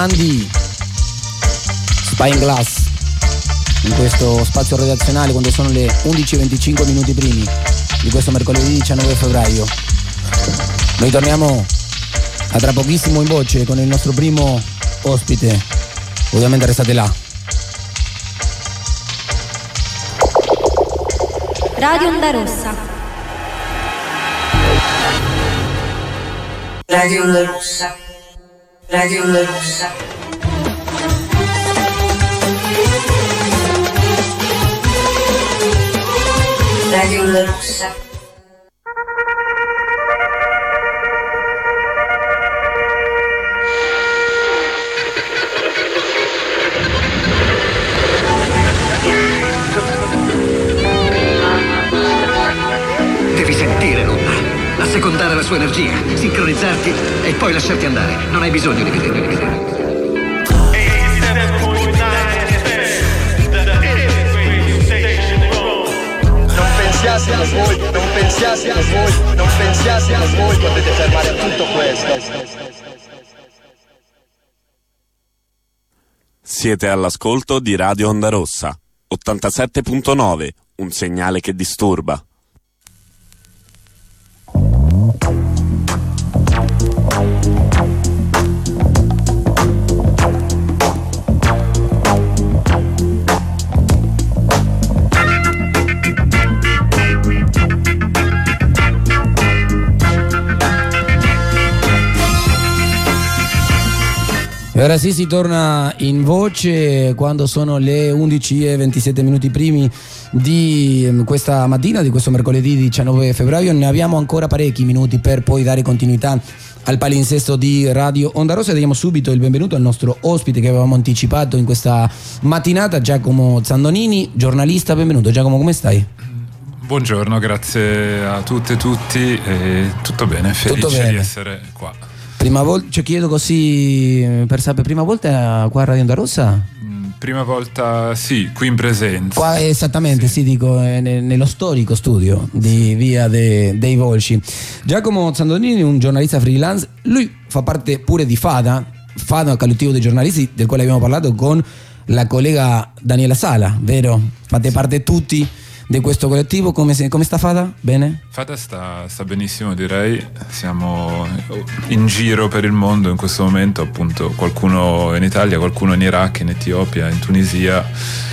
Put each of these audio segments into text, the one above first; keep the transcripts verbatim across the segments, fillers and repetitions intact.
Andy Spyglass in questo spazio redazionale quando sono le undici e venticinque minuti primi di questo mercoledì diciannove febbraio. Noi torniamo a tra pochissimo in voce con il nostro primo ospite, ovviamente restate là. Radio Onda Rossa. Radio Onda Rossa. Radio Onda Rossa. Radio Onda Rossa. Devi sentire l'onda, assecondare la sua energia, sincronizzarti e poi lasciarti andare. Non hai bisogno di vedere, di vedere. Non pensiate a voi, non pensiate a voi, non pensiate a voi, potete fermare tutto questo. Siete all'ascolto di Radio Onda Rossa, ottantasette virgola nove, un segnale che disturba. E ora sì, si torna in voce quando sono le undici e ventisette minuti primi di questa mattina, di questo mercoledì diciannove febbraio. Ne abbiamo ancora parecchi minuti per poi dare continuità al palinsesto di Radio Onda Rossa e diamo subito il benvenuto al nostro ospite che avevamo anticipato in questa mattinata, Giacomo Zandonini, giornalista. Benvenuto Giacomo, come stai? Buongiorno, grazie a tutte e tutti, e tutto bene, felice tutto bene. Di essere qua. Prima volta, cioè chiedo così per sapere, prima volta qua a Radio Onda Rossa? Prima volta sì, qui in presenza. Qua esattamente, sì, sì dico, eh, nello storico studio di Via de, dei Volsci. Giacomo Zandonini, un giornalista freelance, lui fa parte pure di Fada, Fada, collettivo dei giornalisti del quale abbiamo parlato con la collega Daniela Sala, vero? Fate parte tutti di questo collettivo. Come, se, come sta Fada? Bene? Fada sta, sta benissimo, direi. Siamo in giro per il mondo in questo momento, appunto, qualcuno in Italia, qualcuno in Iraq, in Etiopia, in Tunisia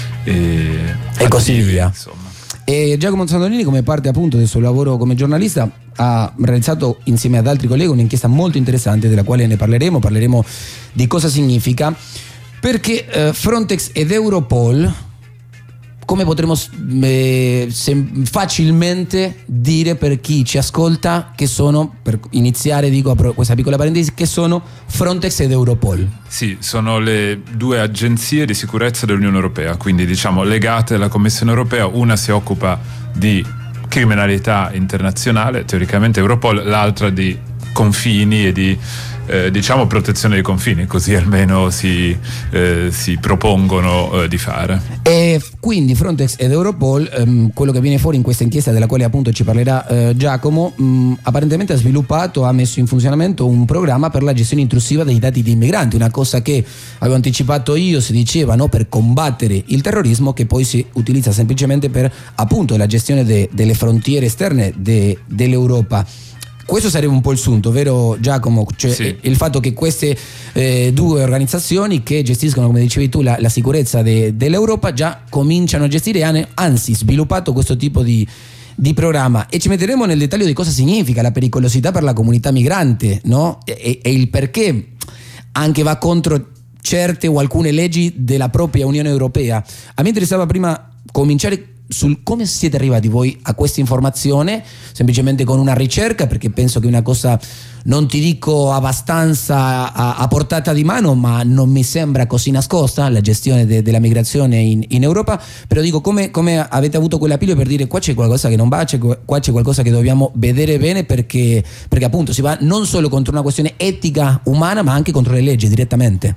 e, e così via, insomma. E Giacomo Zandonini, come parte appunto del suo lavoro come giornalista, ha realizzato insieme ad altri colleghi un'inchiesta molto interessante della quale ne parleremo. Parleremo di cosa significa, perché eh, Frontex ed Europol, come potremo eh, sem- facilmente dire per chi ci ascolta che sono, per iniziare dico apro questa piccola parentesi, che sono Frontex ed Europol? Sì, sono le due agenzie di sicurezza dell'Unione Europea, quindi diciamo legate alla Commissione Europea. Una si occupa di criminalità internazionale, teoricamente Europol, l'altra di confini e di Eh, diciamo protezione dei confini, così almeno si, eh, si propongono eh, di fare. E quindi Frontex ed Europol, ehm, quello che viene fuori in questa inchiesta della quale appunto ci parlerà eh, Giacomo, mh, apparentemente ha sviluppato, ha messo in funzionamento un programma per la gestione intrusiva dei dati di immigranti, una cosa che avevo anticipato io, si diceva, no, per combattere il terrorismo, che poi si utilizza semplicemente per appunto la gestione de, delle frontiere esterne de, dell'Europa. Questo sarebbe un po' il sunto, vero Giacomo? Cioè sì. Il fatto che queste eh, due organizzazioni che gestiscono, come dicevi tu, la, la sicurezza de, dell'Europa già cominciano a gestire, hanno anzi sviluppato questo tipo di, di programma, e ci metteremo nel dettaglio di cosa significa la pericolosità per la comunità migrante, no? E, e il perché anche va contro certe o alcune leggi della propria Unione Europea. A me interessava prima cominciare sul come siete arrivati voi a questa informazione, semplicemente con una ricerca, perché penso che una cosa, non ti dico abbastanza a, a portata di mano, ma non mi sembra così nascosta la gestione de, della migrazione in, in Europa, però dico come, come avete avuto quell'appiglio per dire qua c'è qualcosa che non va, c'è, qua c'è qualcosa che dobbiamo vedere bene, perché, perché appunto si va non solo contro una questione etica umana ma anche contro le leggi direttamente.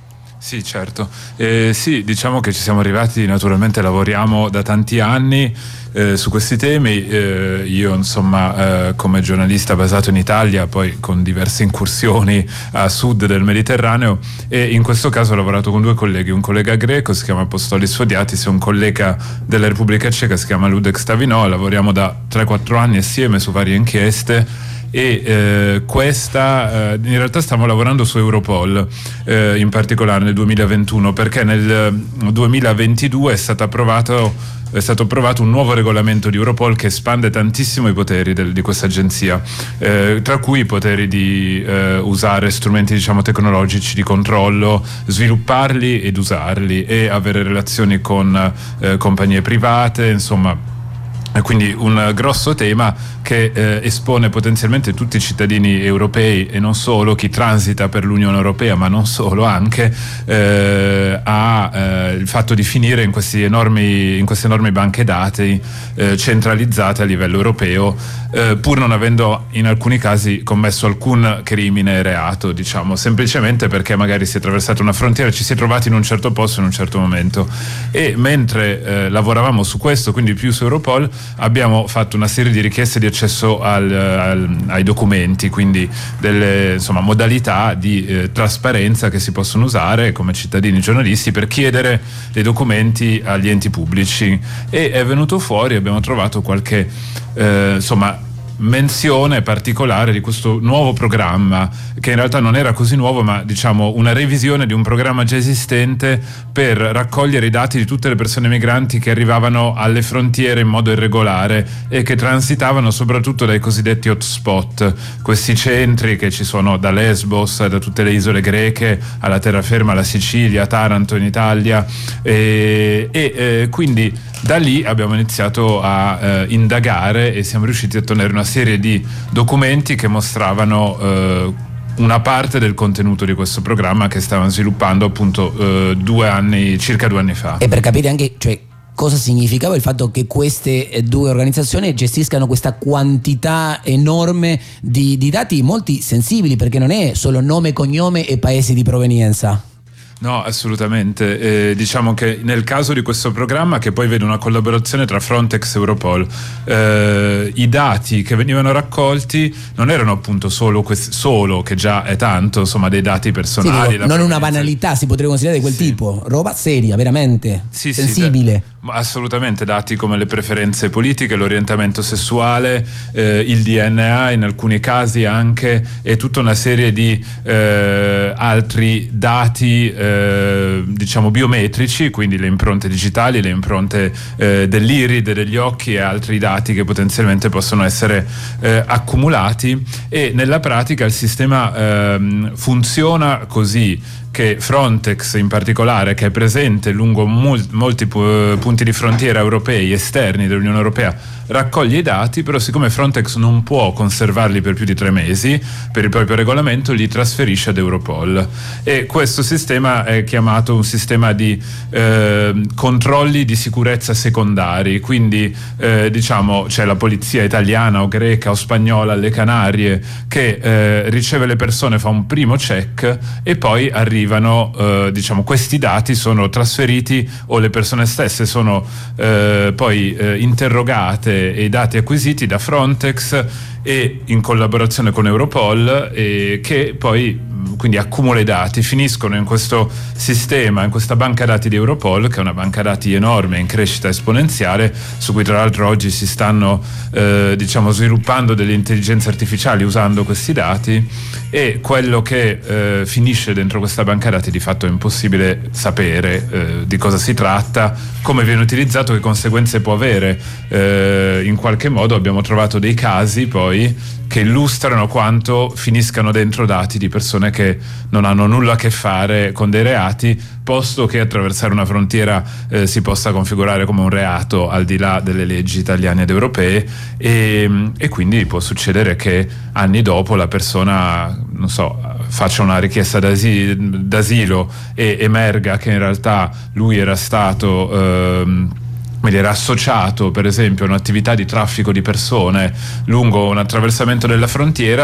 Sì, certo. Eh, sì, diciamo che ci siamo arrivati, naturalmente lavoriamo da tanti anni eh, su questi temi. Eh, io, insomma, eh, come giornalista basato in Italia, poi con diverse incursioni a sud del Mediterraneo, e in questo caso ho lavorato con due colleghi, un collega greco, si chiama Apostolis Fodiatis, e un collega della Repubblica Ceca, si chiama Ludek Stavino. Lavoriamo da tre quattro anni assieme su varie inchieste. E eh, questa eh, in realtà stiamo lavorando su Europol, eh, in particolare nel duemilaventuno, perché nel duemilaventidue è stato approvato è stato approvato un nuovo regolamento di Europol che espande tantissimo i poteri del, di questa agenzia, eh, tra cui i poteri di eh, usare strumenti, diciamo, tecnologici di controllo, svilupparli ed usarli, e avere relazioni con eh, compagnie private, insomma. Quindi un grosso tema che eh, espone potenzialmente tutti i cittadini europei, e non solo, chi transita per l'Unione Europea, ma non solo, anche eh, a eh, il fatto di finire in questi enormi in queste enormi banche dati eh, centralizzate a livello europeo, eh, pur non avendo in alcuni casi commesso alcun crimine e reato, diciamo, semplicemente perché magari si è attraversata una frontiera, ci si è trovati in un certo posto in un certo momento. E mentre eh, lavoravamo su questo, quindi più su Europol, abbiamo fatto una serie di richieste di accesso al, al, ai documenti, quindi delle, insomma, modalità di eh, trasparenza che si possono usare come cittadini giornalisti per chiedere dei documenti agli enti pubblici, e è venuto fuori, abbiamo trovato qualche eh, insomma menzione particolare di questo nuovo programma, che in realtà non era così nuovo, ma diciamo una revisione di un programma già esistente per raccogliere i dati di tutte le persone migranti che arrivavano alle frontiere in modo irregolare e che transitavano soprattutto dai cosiddetti hotspot, questi centri che ci sono da Lesbos, da tutte le isole greche alla terraferma, alla Sicilia, Taranto in Italia, e, e eh, quindi da lì abbiamo iniziato a eh, indagare, e siamo riusciti a ottenere una serie di documenti che mostravano eh, una parte del contenuto di questo programma che stavano sviluppando appunto eh, due anni, circa due anni fa. E per capire anche, cioè, cosa significava il fatto che queste due organizzazioni gestiscano questa quantità enorme di, di dati, molti sensibili, perché non è solo nome, cognome e paesi di provenienza. No, assolutamente. Eh, diciamo che nel caso di questo programma, che poi vede una collaborazione tra Frontex e Europol, eh, i dati che venivano raccolti non erano appunto solo, questi, solo che già è tanto, insomma, dei dati personali. Sì, dico, non una banalità, si potrebbe considerare di quel sì. tipo, roba seria, veramente, sì, sensibile. Sì, assolutamente, dati come le preferenze politiche, l'orientamento sessuale, eh, il D N A in alcuni casi anche, e tutta una serie di eh, altri dati eh, diciamo biometrici, quindi le impronte digitali, le impronte eh, dell'irid, degli occhi, e altri dati che potenzialmente possono essere eh, accumulati. E nella pratica il sistema eh, funziona così, che Frontex in particolare, che è presente lungo mul- molti pu- punti di frontiera europei esterni dell'Unione Europea, raccoglie i dati, però siccome Frontex non può conservarli per più di tre mesi per il proprio regolamento, li trasferisce ad Europol, e questo sistema è chiamato un sistema di eh, controlli di sicurezza secondari. Quindi eh, diciamo c'è la polizia italiana o greca o spagnola alle Canarie che eh, riceve le persone, fa un primo check, e poi arriva Arrivano, eh, diciamo, questi dati sono trasferiti, o le persone stesse sono eh, poi eh, interrogate, e i dati acquisiti da Frontex e in collaborazione con Europol, e che poi quindi accumula i dati, finiscono in questo sistema, in questa banca dati di Europol, che è una banca dati enorme, in crescita esponenziale, su cui tra l'altro oggi si stanno eh, diciamo sviluppando delle intelligenze artificiali usando questi dati, e quello che eh, finisce dentro questa banca dati di fatto è impossibile sapere eh, di cosa si tratta, come viene utilizzato, che conseguenze può avere. Eh, in qualche modo abbiamo trovato dei casi poi che illustrano quanto finiscano dentro dati di persone che non hanno nulla a che fare con dei reati, posto che attraversare una frontiera eh, si possa configurare come un reato al di là delle leggi italiane ed europee, e, e quindi può succedere che anni dopo la persona, non so, faccia una richiesta d'asilo, d'asilo e emerga che in realtà lui era stato ehm, era associato per esempio a un'attività di traffico di persone lungo un attraversamento della frontiera,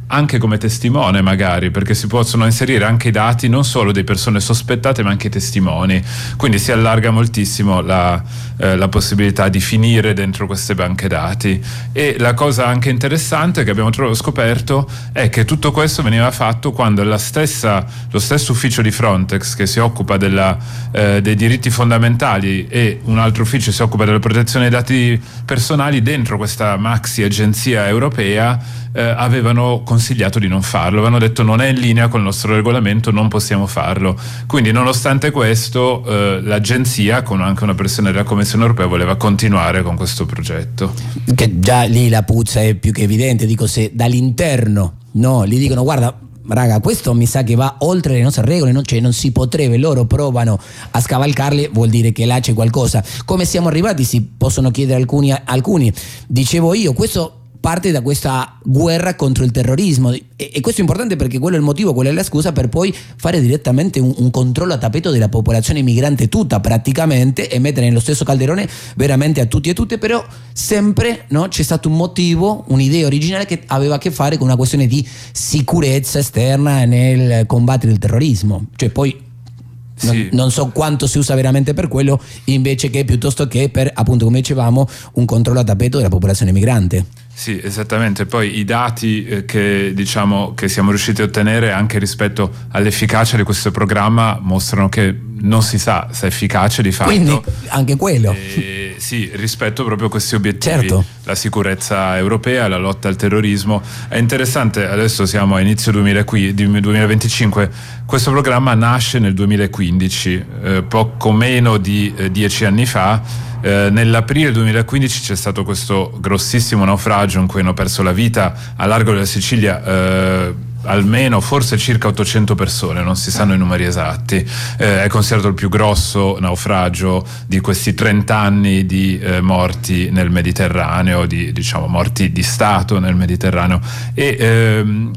anche come testimone magari, perché si possono inserire anche i dati non solo di persone sospettate ma anche i testimoni, quindi si allarga moltissimo la, eh, la possibilità di finire dentro queste banche dati. E la cosa anche interessante che abbiamo scoperto è che tutto questo veniva fatto quando la stessa, lo stesso ufficio di Frontex che si occupa della, eh, dei diritti fondamentali e un altro ufficio si occupa della protezione dei dati personali, dentro questa maxi agenzia europea eh, avevano consigliato di non farlo, avevano detto non è in linea con il nostro regolamento, non possiamo farlo. Quindi nonostante questo eh, l'agenzia, con anche una pressione della Commissione europea, voleva continuare con questo progetto. Che già lì la puzza è più che evidente, dico, se dall'interno no, gli dicono guarda raga, questo mi sa che va oltre le nostre regole, non, cioè non si potrebbe, loro provano a scavalcarle, vuol dire che là c'è qualcosa. Come siamo arrivati si possono chiedere alcuni, alcuni. Dicevo io, questo parte da questa guerra contro il terrorismo e, e questo è importante perché quello è il motivo, quella è la scusa per poi fare direttamente un, un controllo a tappeto della popolazione migrante tutta praticamente e mettere nello stesso calderone veramente a tutti e tutte, però sempre no, c'è stato un motivo, un'idea originale che aveva a che fare con una questione di sicurezza esterna nel combattere il terrorismo, cioè poi Non, sì. non so quanto si usa veramente per quello invece che piuttosto che per, appunto come dicevamo, un controllo a tappeto della popolazione migrante. Sì, esattamente. Poi i dati eh, che diciamo che siamo riusciti a ottenere anche rispetto all'efficacia di questo programma mostrano che non si sa se è efficace di fatto. Quindi anche quello. Eh, sì, rispetto proprio a questi obiettivi, certo. La sicurezza europea, la lotta al terrorismo. È interessante, adesso siamo a inizio duemilaventicinque, questo programma nasce nel duemilaquindici, eh, poco meno di eh, dieci anni fa. Eh, nell'aprile duemilaquindici c'è stato questo grossissimo naufragio in cui hanno perso la vita a largo della Sicilia eh, almeno forse circa ottocento persone, non si sanno i numeri esatti. Eh, è considerato il più grosso naufragio di questi trenta anni di eh, morti nel Mediterraneo, di diciamo morti di Stato nel Mediterraneo. E ehm,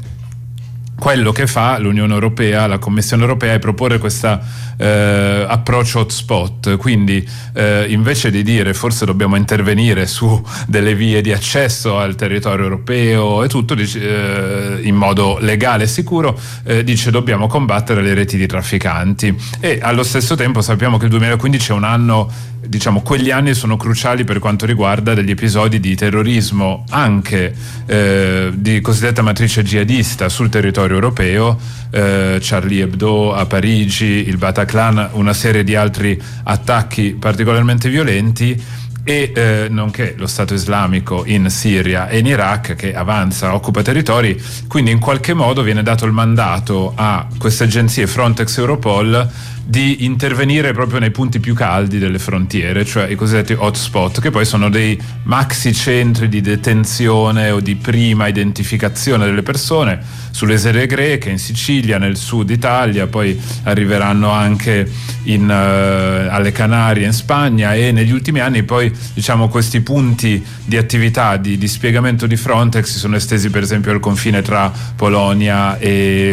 quello che fa l'Unione Europea, la Commissione Europea, è proporre questo eh, approccio hotspot, quindi eh, invece di dire forse dobbiamo intervenire su delle vie di accesso al territorio europeo e tutto eh, in modo legale e sicuro, eh, dice dobbiamo combattere le reti di trafficanti. E allo stesso tempo sappiamo che il duemilaquindici è un anno, diciamo quegli anni sono cruciali per quanto riguarda degli episodi di terrorismo anche eh, di cosiddetta matrice jihadista sul territorio europeo, eh, Charlie Hebdo a Parigi, il Bataclan, una serie di altri attacchi particolarmente violenti e eh, nonché lo Stato islamico in Siria e in Iraq che avanza, occupa territori. Quindi in qualche modo viene dato il mandato a queste agenzie Frontex e Europol di intervenire proprio nei punti più caldi delle frontiere, cioè i cosiddetti hotspot, che poi sono dei maxi centri di detenzione o di prima identificazione delle persone sulle isole greche, in Sicilia, nel sud Italia, poi arriveranno anche in, uh, alle Canarie, in Spagna, e negli ultimi anni poi diciamo questi punti di attività di dispiegamento di Frontex si sono estesi per esempio al confine tra Polonia e,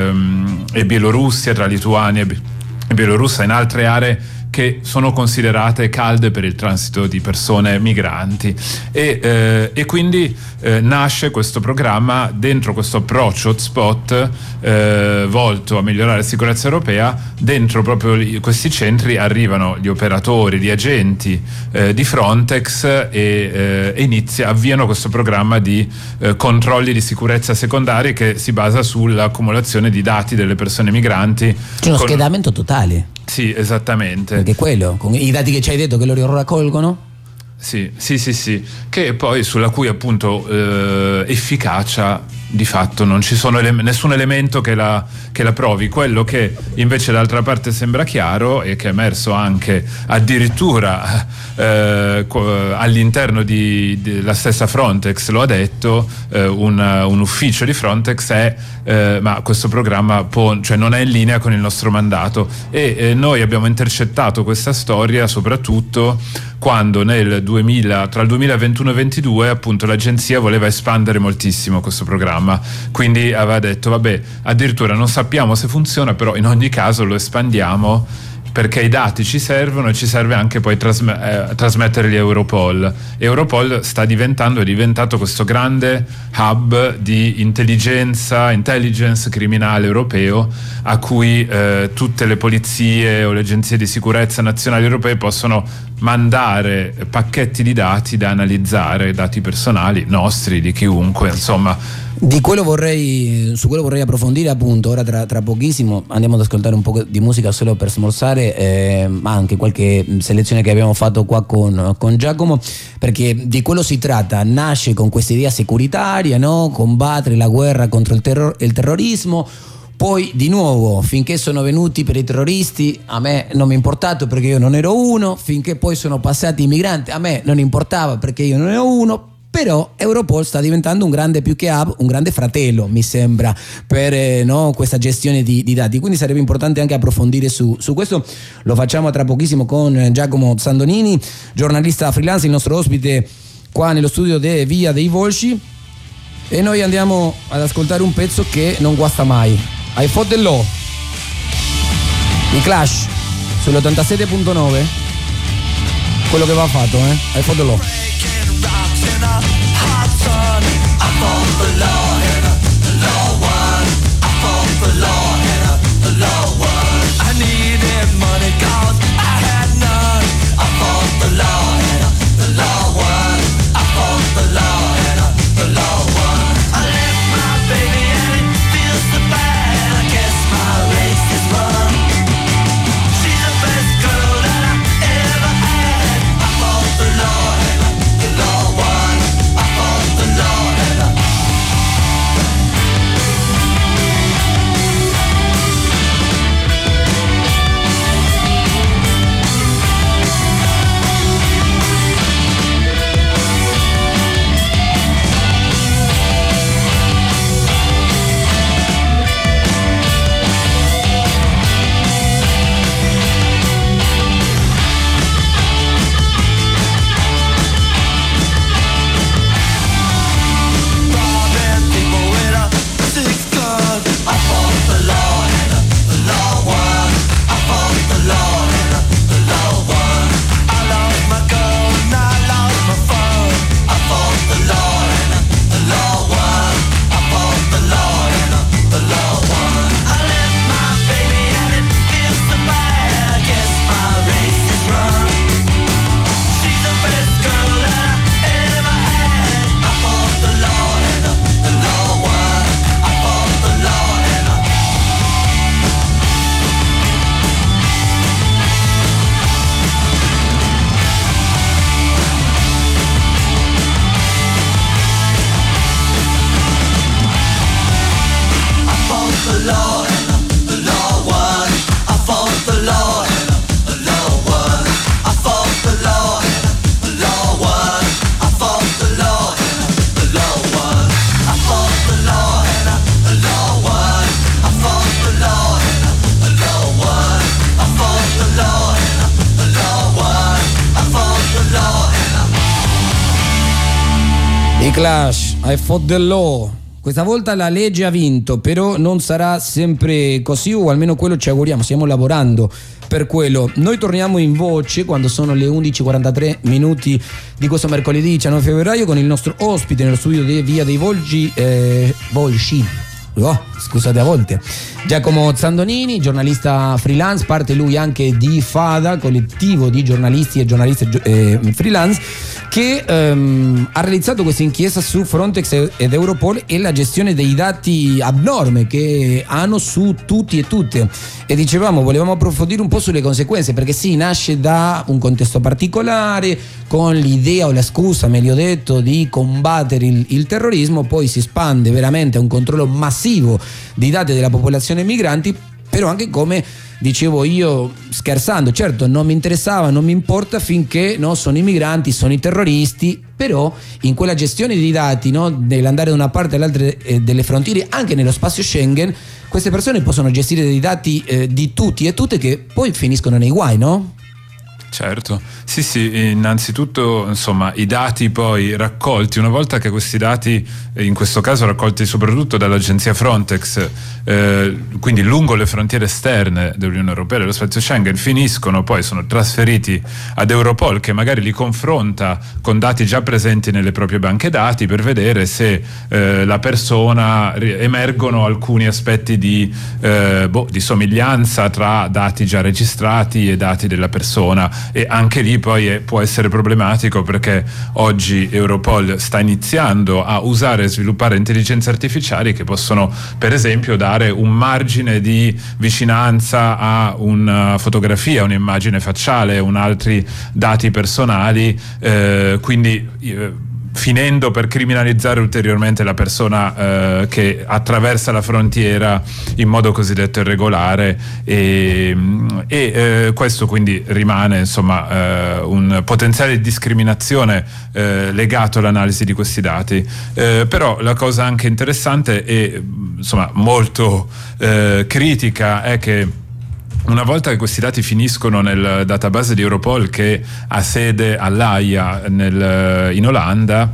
um, e Bielorussia, tra Lituania e Bielorussia, in altre aree che sono considerate calde per il transito di persone migranti e, eh, e quindi eh, nasce questo programma dentro questo approccio hotspot eh, volto a migliorare la sicurezza europea. Dentro proprio questi centri arrivano gli operatori, gli agenti eh, di Frontex e, eh, e inizia, avviano questo programma di eh, controlli di sicurezza secondari che si basa sull'accumulazione di dati delle persone migranti. C'è uno con... schedamento totale. Sì, esattamente. Perché quello, con i dati che ci hai detto che loro raccolgono? Sì, sì, sì, sì. Che poi sulla cui appunto eh, efficacia di fatto non ci sono ele- nessun elemento che la, che la provi. Quello che invece d'altra parte sembra chiaro e che è emerso anche addirittura eh, all'interno di, di la stessa Frontex, lo ha detto eh, un, un ufficio di Frontex, è eh, ma questo programma può, cioè non è in linea con il nostro mandato. E eh, noi abbiamo intercettato questa storia soprattutto quando nel duemila, tra il duemilaventuno e ventidue appunto l'agenzia voleva espandere moltissimo questo programma, quindi aveva detto vabbè, addirittura non sappiamo se funziona, però in ogni caso lo espandiamo perché i dati ci servono e ci serve anche poi trasme- eh, trasmetterli a Europol. Europol sta diventando, è diventato questo grande hub di intelligenza, intelligence criminale europeo, a cui eh, tutte le polizie o le agenzie di sicurezza nazionali europee possono mandare pacchetti di dati da analizzare, dati personali nostri, di chiunque, insomma. Di quello vorrei, su quello vorrei approfondire, appunto. Ora tra, tra pochissimo andiamo ad ascoltare un po' di musica solo per smorzare, eh, ma anche qualche selezione che abbiamo fatto qua con, con Giacomo, perché di quello si tratta. Nasce con questa idea securitaria, no? Combattere la guerra contro il, terror, il terrorismo. Poi di nuovo, finché sono venuti per i terroristi, a me non mi è importato perché io non ero uno. Finché poi sono passati i migranti, a me non importava perché io non ero uno. Però Europol sta diventando un grande, più che hub, un grande fratello, mi sembra, per eh, no, questa gestione di, di dati. Quindi sarebbe importante anche approfondire su, su questo. Lo facciamo tra pochissimo con Giacomo Sandonini, giornalista freelance, il nostro ospite qua nello studio di Via dei Volsci. E noi andiamo ad ascoltare un pezzo che non guasta mai. I Fought the Law, i Clash sull'ottantasette virgola nove. Quello che va fatto, eh? I Fought the Law. Clash, I Fought the Law. Questa volta la legge ha vinto, però non sarà sempre così, o almeno quello ci auguriamo, stiamo lavorando per quello. Noi torniamo in voce quando sono le undici e quarantatré minuti di questo mercoledì diciannove febbraio con il nostro ospite nello studio di Via dei Volgi, eh, Volsci. Oh, scusate a volte, Giacomo Sandonini, giornalista freelance, parte lui anche di FADA, collettivo di giornalisti e giornaliste eh, freelance, che ehm, ha realizzato questa inchiesta su Frontex ed Europol e la gestione dei dati abnorme che hanno su tutti e tutte. E dicevamo, volevamo approfondire un po' sulle conseguenze, perché sì, nasce da un contesto particolare, con l'idea o la scusa, meglio detto, di combattere il, il terrorismo, poi si espande veramente a un controllo massivo di dati della popolazione migranti, però anche come dicevo io scherzando, certo non mi interessava, non mi importa finché no, sono i migranti, sono i terroristi, però in quella gestione dei dati, no, nell'andare da una parte all'altra eh, delle frontiere, anche nello spazio Schengen, queste persone possono gestire dei dati eh, di tutti e tutte che poi finiscono nei guai, no? Certo, sì sì, innanzitutto insomma i dati poi raccolti, una volta che questi dati, in questo caso raccolti soprattutto dall'agenzia Frontex, eh, quindi lungo le frontiere esterne dell'Unione Europea, dello spazio Schengen, finiscono, poi sono trasferiti ad Europol, che magari li confronta con dati già presenti nelle proprie banche dati per vedere se eh, la persona, emergono alcuni aspetti di, eh, boh, di somiglianza tra dati già registrati e dati della persona. E anche lì poi è, può essere problematico, perché oggi Europol sta iniziando a usare e sviluppare intelligenze artificiali che possono per esempio dare un margine di vicinanza a una fotografia, un'immagine facciale, un altri dati personali, eh, quindi eh, finendo per criminalizzare ulteriormente la persona eh, che attraversa la frontiera in modo cosiddetto irregolare, e, e eh, questo quindi rimane insomma eh, un potenziale di discriminazione eh, legato all'analisi di questi dati. Eh, però la cosa anche interessante e insomma molto eh, critica è che una volta che questi dati finiscono nel database di Europol, che ha sede all'Aia nel, in Olanda,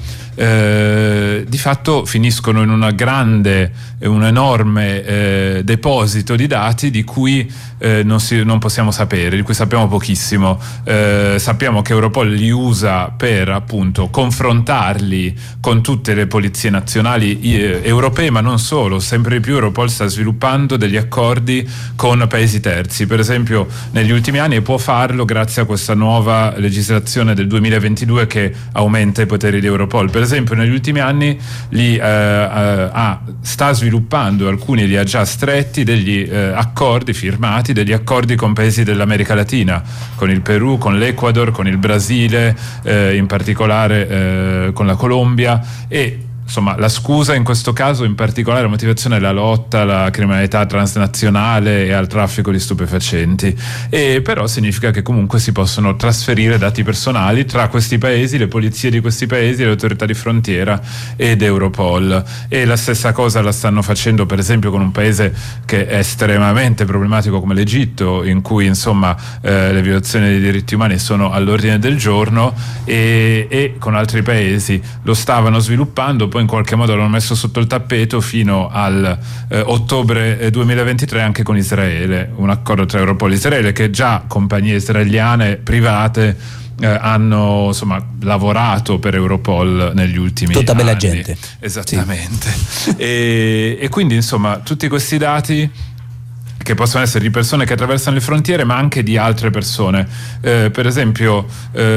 eh, di fatto finiscono in una grande, un enorme eh, deposito di dati di cui eh, non, si, non possiamo sapere, di cui sappiamo pochissimo. Eh, sappiamo che Europol li usa per appunto confrontarli con tutte le polizie nazionali eh, europee, ma non solo. Sempre di più Europol sta sviluppando degli accordi con paesi terzi, per esempio negli ultimi anni, e può farlo grazie a questa nuova legislazione del duemilaventidue che aumenta i poteri di Europol. Per esempio negli ultimi anni li, eh, eh, ah, sta sviluppando, alcuni li ha già stretti, degli eh, accordi firmati, degli accordi con paesi dell'America Latina, con il Perù, con l'Ecuador, con il Brasile, eh, in particolare eh, con la Colombia. E insomma la scusa in questo caso, in particolare la motivazione, è la lotta alla criminalità transnazionale e al traffico di stupefacenti, e però significa che comunque si possono trasferire dati personali tra questi paesi, le polizie di questi paesi, le autorità di frontiera ed Europol. E la stessa cosa la stanno facendo per esempio con un paese che è estremamente problematico come l'Egitto, in cui insomma eh, le violazioni dei diritti umani sono all'ordine del giorno, e, e con altri paesi lo stavano sviluppando, poi in qualche modo l'hanno messo sotto il tappeto fino al eh, ottobre duemilaventitré anche con Israele, un accordo tra Europol e Israele, che già compagnie israeliane private eh, hanno insomma lavorato per Europol negli ultimi anni. Tutta bella gente. Esattamente. Sì. e, e quindi insomma tutti questi dati che possono essere di persone che attraversano le frontiere, ma anche di altre persone, eh, per esempio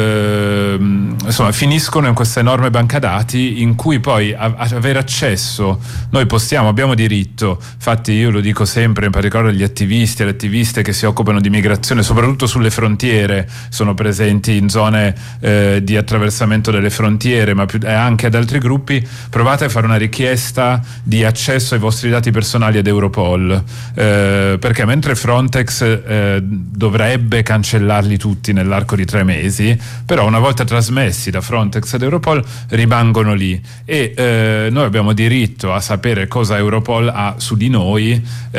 eh, insomma finiscono in questa enorme banca dati in cui poi a- avere accesso noi possiamo, abbiamo diritto. Infatti io lo dico sempre, in particolare agli attivisti e alle attiviste che si occupano di migrazione, soprattutto sulle frontiere, sono presenti in zone eh, di attraversamento delle frontiere, ma più, eh, anche ad altri gruppi, provate a fare una richiesta di accesso ai vostri dati personali ad Europol, eh, perché mentre Frontex eh, dovrebbe cancellarli tutti nell'arco di tre mesi, però una volta trasmessi da Frontex ad Europol rimangono lì, e eh, noi abbiamo diritto a sapere cosa Europol ha su di noi.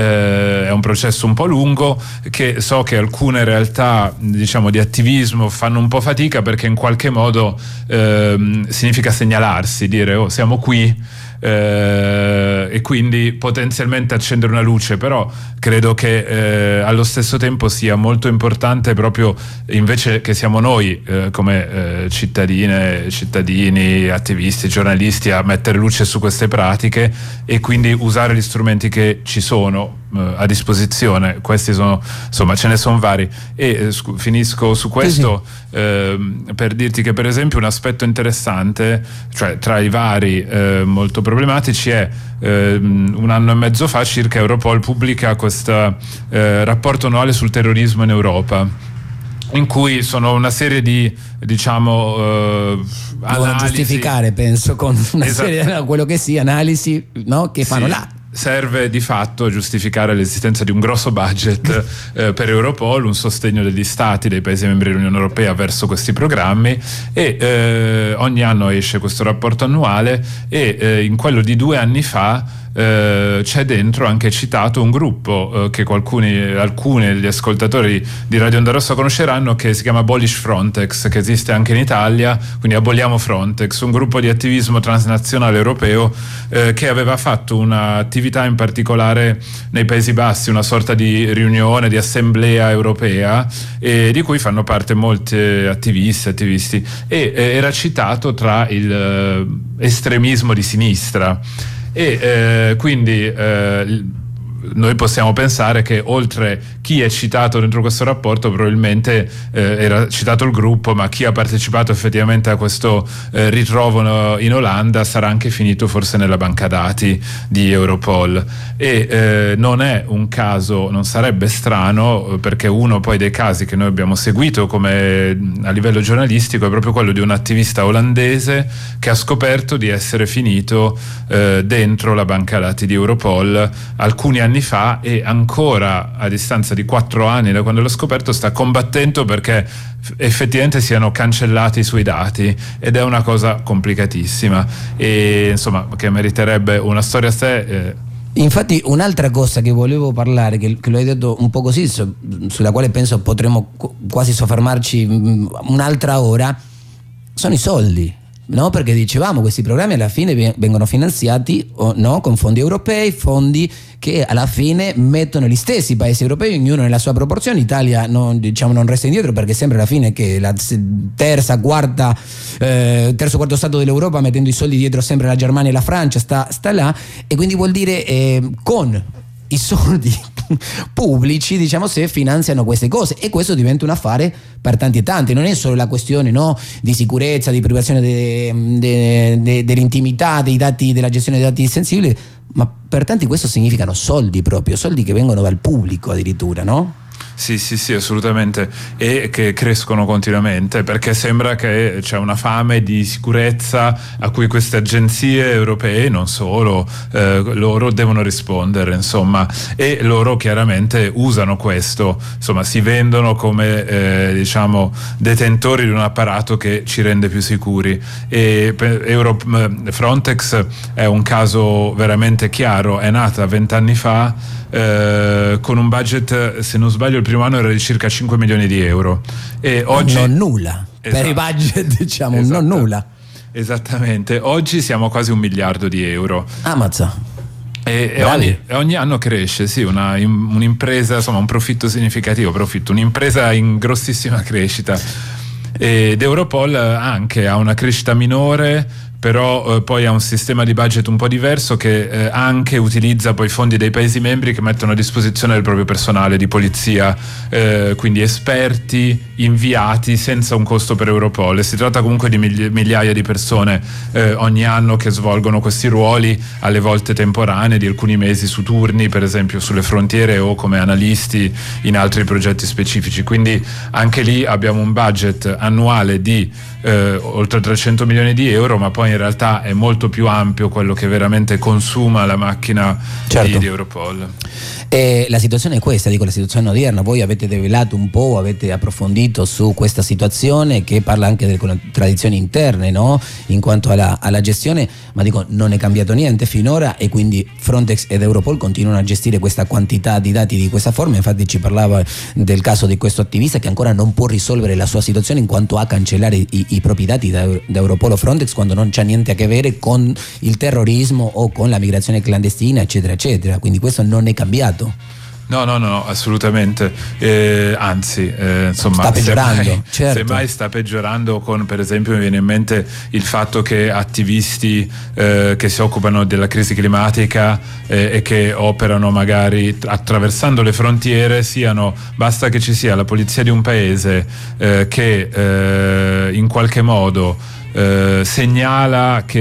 Eh, è un processo un po' lungo, che so che alcune realtà diciamo di attivismo fanno un po' fatica, perché in qualche modo eh, significa segnalarsi, dire oh siamo qui, Eh, e quindi potenzialmente accendere una luce. Però credo che eh, allo stesso tempo sia molto importante, proprio invece che siamo noi eh, come eh, cittadine, cittadini, attivisti, giornalisti, a mettere luce su queste pratiche, e quindi usare gli strumenti che ci sono eh, a disposizione. Questi sono, insomma, ce ne sono vari. E eh, scu- finisco su questo eh, per dirti che per esempio un aspetto interessante, cioè tra i vari eh, molto problematici, è eh, un anno e mezzo fa circa Europol pubblica questo eh, rapporto annuale sul terrorismo in Europa, in cui sono una serie di diciamo eh, analisi, giustificare penso con una esatto. serie quello che sia analisi, no? Che fanno sì. là serve di fatto a giustificare l'esistenza di un grosso budget eh, per Europol, un sostegno degli stati, dei paesi membri dell'Unione Europea verso questi programmi, e eh, ogni anno esce questo rapporto annuale, e eh, in quello di due anni fa Uh, c'è dentro anche citato un gruppo uh, che qualcuni, alcuni degli ascoltatori di Radio Onda Rossa conosceranno, che si chiama Abolish Frontex, che esiste anche in Italia, quindi aboliamo Frontex, un gruppo di attivismo transnazionale europeo uh, che aveva fatto un'attività in particolare nei Paesi Bassi, una sorta di riunione, di assemblea europea, e di cui fanno parte molti attivisti, attivisti e eh, era citato tra il uh, estremismo di sinistra. E eh, quindi eh, noi possiamo pensare che oltre chi è citato dentro questo rapporto probabilmente eh, era citato il gruppo, ma chi ha partecipato effettivamente a questo eh, ritrovo in Olanda sarà anche finito forse nella banca dati di Europol. E eh, non è un caso, non sarebbe strano, perché uno poi dei casi che noi abbiamo seguito come a livello giornalistico è proprio quello di un attivista olandese che ha scoperto di essere finito eh, dentro la banca dati di Europol alcuni anni fa, e ancora a distanza di quattro anni da quando l'ho scoperto sta combattendo perché effettivamente siano cancellati i suoi dati, ed è una cosa complicatissima e insomma che meriterebbe una storia a sé. eh, Infatti un'altra cosa che volevo parlare, che, che lo hai detto un po' così, su, sulla quale penso potremmo quasi soffermarci un'altra ora, sono i soldi. No, perché dicevamo questi programmi alla fine vengono finanziati no, con fondi europei, fondi che alla fine mettono gli stessi paesi europei, ognuno nella sua proporzione. Italia non, diciamo, non resta indietro, perché sembra alla fine che la terza, quarta, eh, terzo, quarto stato dell'Europa, mettendo i soldi dietro sempre la Germania e la Francia, sta, sta là, e quindi vuol dire eh, con i soldi pubblici, diciamo, se finanziano queste cose, e questo diventa un affare per tanti e tanti. Non è solo la questione no, di sicurezza, di privazione de, de, de, dell'intimità, dei dati, della gestione dei dati sensibili, ma per tanti questo significano soldi, proprio soldi che vengono dal pubblico addirittura, no? Sì, sì, sì, assolutamente, e che crescono continuamente, perché sembra che c'è una fame di sicurezza a cui queste agenzie europee, non solo, eh, loro devono rispondere, insomma, e loro chiaramente usano questo, insomma, si vendono come eh, diciamo detentori di un apparato che ci rende più sicuri. E Euro, Frontex è un caso veramente chiaro, è nata vent'anni fa Eh, con un budget, se non sbaglio il primo anno era di circa cinque milioni di euro, e oggi non nulla, esatto, per i budget, diciamo, esatto, non nulla, esattamente. Oggi siamo a quasi un miliardo di euro. Ammazza. E, e, ogni, e ogni anno cresce, sì, una, un'impresa, insomma, un profitto significativo, profitto, un'impresa in grossissima crescita. Ed Europol anche ha una crescita minore, però eh, poi ha un sistema di budget un po' diverso, che eh, anche utilizza poi fondi dei paesi membri che mettono a disposizione del proprio personale di polizia, eh, quindi esperti inviati senza un costo per Europol. E si tratta comunque di migli- migliaia di persone eh, ogni anno che svolgono questi ruoli, alle volte temporanei, di alcuni mesi, su turni, per esempio sulle frontiere, o come analisti in altri progetti specifici. Quindi anche lì abbiamo un budget annuale di eh, oltre trecento milioni di euro, ma poi in realtà è molto più ampio quello che veramente consuma la macchina, certo, di, di Europol. E la situazione è questa, dico, la situazione odierna. Voi avete develato un po', avete approfondito su questa situazione che parla anche delle contraddizioni interne, no? In quanto alla, alla gestione, ma dico, non è cambiato niente finora, e quindi Frontex ed Europol continuano a gestire questa quantità di dati di questa forma. Infatti ci parlava del caso di questo attivista che ancora non può risolvere la sua situazione in quanto a cancellare i, i propri dati da, da Europol o Frontex, quando non c'ha niente a che vedere con il terrorismo o con la migrazione clandestina, eccetera eccetera. Quindi questo non è cambiato. No, no, no, assolutamente. Eh, anzi, eh, insomma, sta peggiorando. Semmai, certo. semmai sta peggiorando, con, per esempio, mi viene in mente il fatto che attivisti eh, che si occupano della crisi climatica eh, e che operano magari attraversando le frontiere siano, basta che ci sia la polizia di un paese eh, che eh, in qualche modo eh, segnala che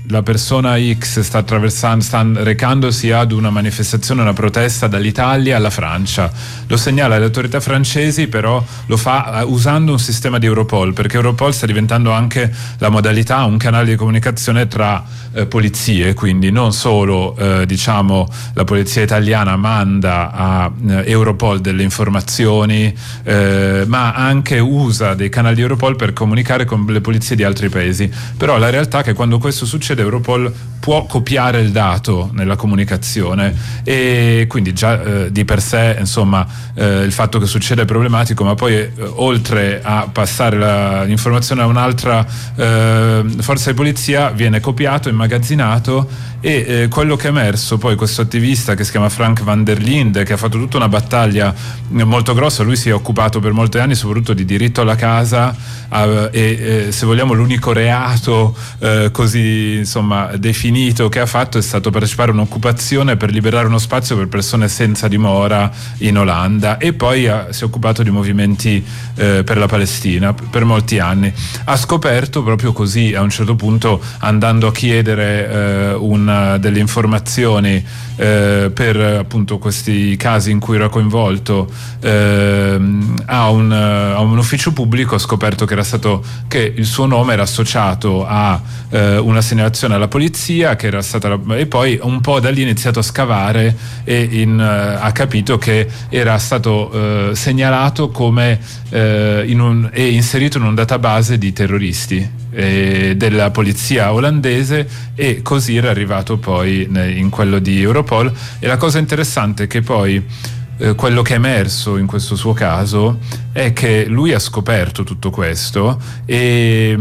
la persona X sta attraversando, sta recandosi ad una manifestazione, una protesta dall'Italia alla Francia, lo segnala alle autorità francesi, però lo fa usando un sistema di Europol, perché Europol sta diventando anche la modalità, un canale di comunicazione tra eh, polizie, quindi non solo eh, diciamo la polizia italiana manda a eh, Europol delle informazioni, eh, ma anche usa dei canali di Europol per comunicare con le polizie di altri paesi. Però la realtà è che quando questo succede Europol può copiare il dato nella comunicazione, e quindi già eh, di per sé insomma eh, il fatto che succeda è problematico, ma poi eh, oltre a passare la, l'informazione a un'altra eh, forza di polizia viene copiato, immagazzinato, e eh, quello che è emerso poi, questo attivista che si chiama Frank van der Linde, che ha fatto tutta una battaglia molto grossa, lui si è occupato per molti anni soprattutto di diritto alla casa eh, e eh, se vogliamo l'unico reato eh, così insomma definito che ha fatto è stato partecipare a un'occupazione per liberare uno spazio per persone senza dimora in Olanda, e poi ha, si è occupato di movimenti eh, per la Palestina per molti anni. Ha scoperto proprio così, a un certo punto, andando a chiedere eh, una, delle informazioni eh, per appunto questi casi in cui era coinvolto eh, a, un, a un ufficio pubblico, ha scoperto che era stato che il suo nome era associato a eh, una segnalazione alla polizia, che era stata la, e poi un po' da lì ha iniziato a scavare e in, uh, ha capito che era stato uh, segnalato come uh, in un, e inserito in un database di terroristi eh, della polizia olandese, e così era arrivato poi in quello di Europol. E la cosa interessante è che poi eh, quello che è emerso in questo suo caso è che lui ha scoperto tutto questo e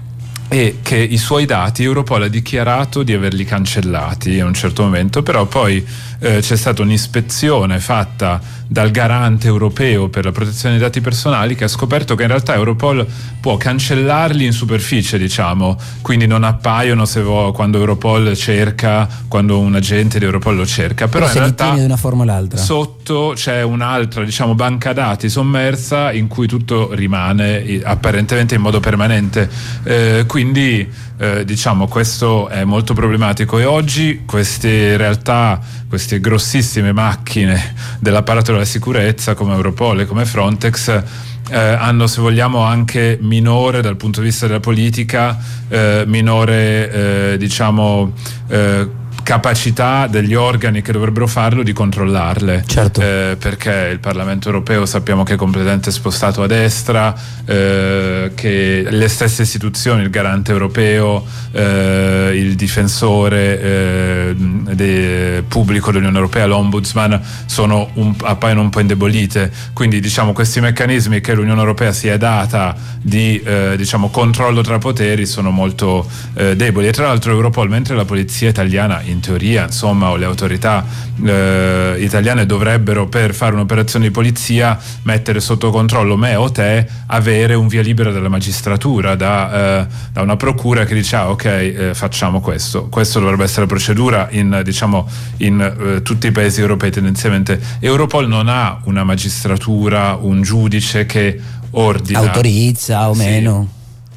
e che i suoi dati Europol ha dichiarato di averli cancellati a un certo momento, però poi eh, c'è stata un'ispezione fatta dal garante europeo per la protezione dei dati personali, che ha scoperto che in realtà Europol può cancellarli in superficie, diciamo, quindi non appaiono se vo- quando Europol cerca, quando un agente di Europol lo cerca, però, però in realtà di una forma o l'altra sotto c'è un'altra, diciamo, banca dati sommersa in cui tutto rimane apparentemente in modo permanente, eh, quindi eh, diciamo questo è molto problematico. E oggi queste realtà, queste grossissime macchine dell'apparato della sicurezza come Europol e come Frontex eh, hanno, se vogliamo, anche minore dal punto di vista della politica, eh, minore eh, diciamo eh, capacità degli organi che dovrebbero farlo di controllarle, certo. eh, perché il Parlamento europeo sappiamo che è completamente spostato a destra, eh, che le stesse istituzioni, il garante europeo, eh, il difensore eh, de, pubblico dell'Unione Europea, l'ombudsman, sono un, appaiono un po' indebolite, quindi diciamo questi meccanismi che l'Unione Europea si è data di eh, diciamo controllo tra poteri sono molto eh, deboli. E tra l'altro Europol, mentre la polizia italiana in teoria, insomma, o le autorità eh, italiane dovrebbero, per fare un'operazione di polizia, mettere sotto controllo me o te, avere un via libera dalla magistratura, da, eh, da una procura che dice ah ok, eh, facciamo questo. Questo dovrebbe essere la procedura in, diciamo, in eh, tutti i paesi europei tendenzialmente. Europol non ha una magistratura, un giudice che ordina, autorizza o sì, meno.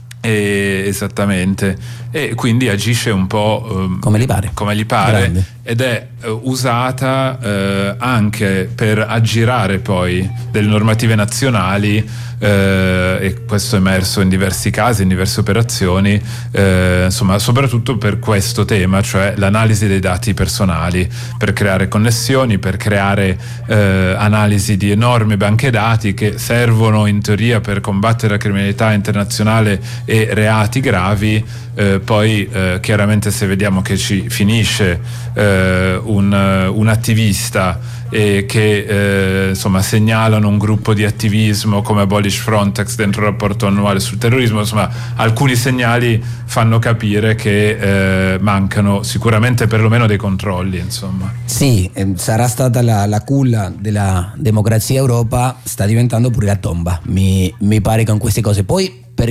E, esattamente, e quindi agisce un po' um, come gli pare, come gli pare Grande. Ed è uh, usata uh, anche per aggirare poi delle normative nazionali, uh, e questo è emerso in diversi casi, in diverse operazioni, uh, insomma, soprattutto per questo tema, cioè l'analisi dei dati personali, per creare connessioni, per creare uh, analisi di enormi banche dati che servono in teoria per combattere la criminalità internazionale e reati gravi. Eh, poi eh, chiaramente se vediamo che ci finisce eh, un, un attivista e che eh, insomma segnalano un gruppo di attivismo come Abolish Frontex dentro il rapporto annuale sul terrorismo, insomma alcuni segnali fanno capire che eh, mancano sicuramente perlomeno dei controlli, insomma. Sì, eh, sarà stata la, la culla della democrazia Europa, sta diventando pure la tomba, mi, mi pare, con queste cose. Poi per chi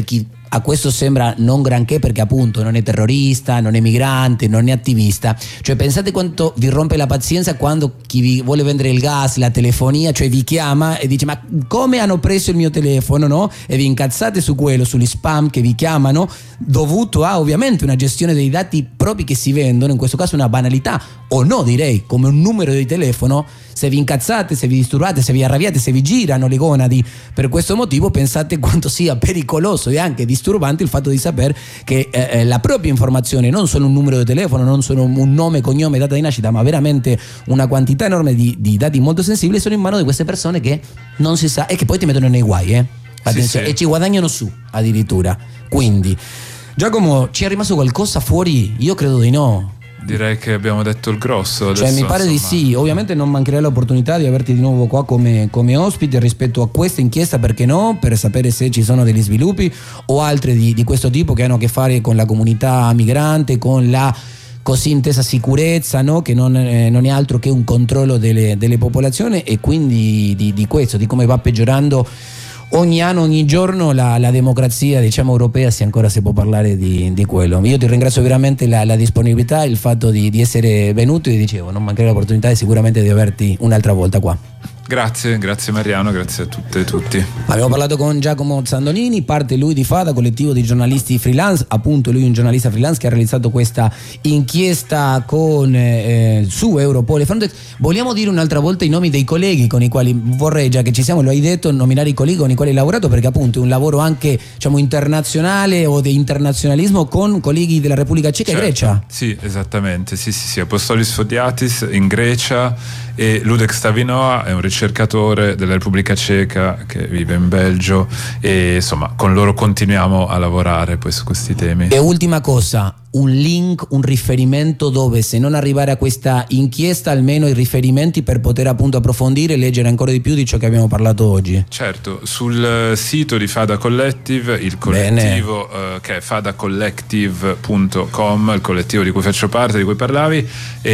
a questo sembra non granché perché appunto non è terrorista, non è migrante, non è attivista. Cioè pensate quanto vi rompe la pazienza quando chi vi vuole vendere il gas, la telefonia, cioè vi chiama e dice ma come hanno preso il mio telefono, no? E vi incazzate su quello, sugli spam che vi chiamano, dovuto a ovviamente una gestione dei dati propri che si vendono, in questo caso una banalità o no direi, come un numero di telefono. Se vi incazzate, se vi disturbate, se vi arrabbiate, se vi girano le gonadi per questo motivo, pensate quanto sia pericoloso e anche disturbante il fatto di sapere che eh, la propria informazione, non solo un numero di telefono, non solo un nome, cognome, data di nascita, ma veramente una quantità enorme di, di dati molto sensibili sono in mano di queste persone che non si sa e che poi ti mettono nei guai, eh? Attenzione, sì, sì. E ci guadagnano su addirittura. Quindi Giacomo, ci è rimasto qualcosa fuori? Io credo di no. Direi che abbiamo detto il grosso. Adesso, cioè mi pare insomma... di sì. Ovviamente non mancherei l'opportunità di averti di nuovo qua come, come ospite rispetto a questa inchiesta, perché no, per sapere se ci sono degli sviluppi o altre di, di questo tipo che hanno a che fare con la comunità migrante, con la così intesa sicurezza, no? Che non, eh, non è altro che un controllo delle, delle popolazioni, e quindi di, di questo, di come va peggiorando ogni anno, ogni giorno la, la democrazia, diciamo, europea, se ancora si può parlare di, di quello. Io ti ringrazio veramente la, la disponibilità, il fatto di, di essere venuto, e dicevo, non mancherà l'opportunità e sicuramente di averti un'altra volta qua. Grazie, grazie Mariano, grazie a tutte e tutti. Abbiamo parlato con Giacomo Zandonini, parte lui di Fada, collettivo di giornalisti freelance, appunto lui un giornalista freelance che ha realizzato questa inchiesta con, eh, su Europol e Frontex. Vogliamo dire un'altra volta i nomi dei colleghi con i quali, vorrei, già che ci siamo, lo hai detto, nominare i colleghi con i quali hai lavorato, perché appunto è un lavoro anche, diciamo, internazionale o di internazionalismo con colleghi della Repubblica Ceca, certo, e Grecia. Sì, esattamente, sì, sì, sì. Apostolis Fodiatis in Grecia e Ludek Stavinoa è un ricercatore della Repubblica Ceca che vive in Belgio, e insomma con loro continuiamo a lavorare poi su questi temi. E ultima cosa, un link, un riferimento dove, se non arrivare a questa inchiesta, almeno i riferimenti per poter appunto approfondire e leggere ancora di più di ciò che abbiamo parlato oggi. Certo, sul sito di Fada Collective, il collettivo uh, che è fada collective punto com, il collettivo di cui faccio parte, di cui parlavi,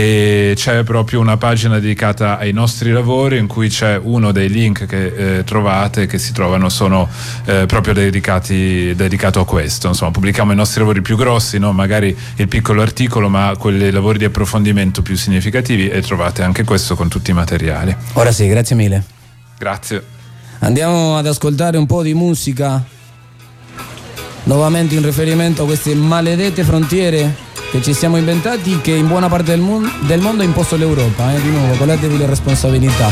e c'è proprio una pagina dedicata ai nostri lavori in cui c'è uno dei link che eh, trovate, che si trovano, sono eh, proprio dedicati dedicato a questo. Insomma, pubblichiamo i nostri lavori più grossi, no? Magari il piccolo articolo, ma quelli lavori di approfondimento più significativi, e trovate anche questo con tutti i materiali. Ora sì, grazie mille. Grazie. Andiamo ad ascoltare un po' di musica, nuovamente in riferimento a queste maledette frontiere che ci siamo inventati, che in buona parte del, mon- del mondo ha imposto l'Europa, eh? Di nuovo, collatevi le responsabilità.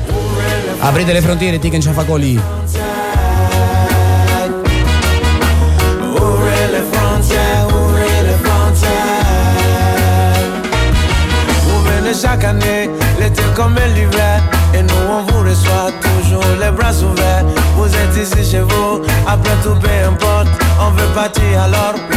Aprite le frontiere, Tiken Ciafacoli. Chaque année, l'été comme l'hiver, et nous on vous reçoit toujours les bras ouverts. Vous êtes ici chez vous, après tout peu importe, on veut partir alors